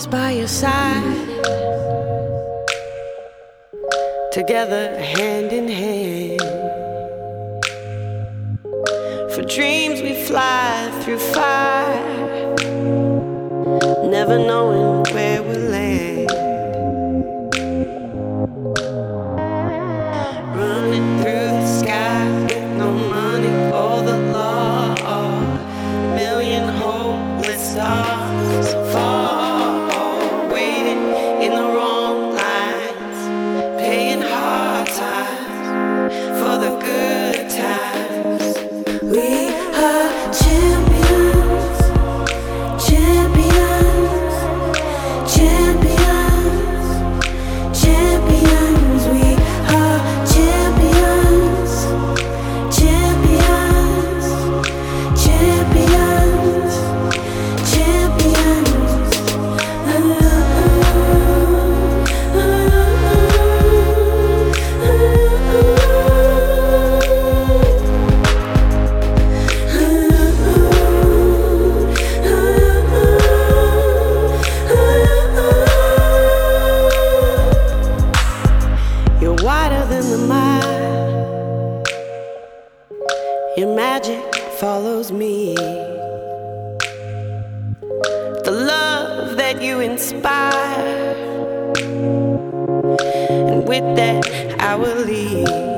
always by your side, together hand in hand. For dreams we fly through fire, never knowing where we'll land. Running through the sky with no money or the law, million hopeless stars fall, waiting in the wrong lines, paying hard times for the good times. We are champions, champions, champions, champions. We are champions, champions, champions, champions. You're wider than the mile, your magic follows me. The love that you inspire, and with that I will leave.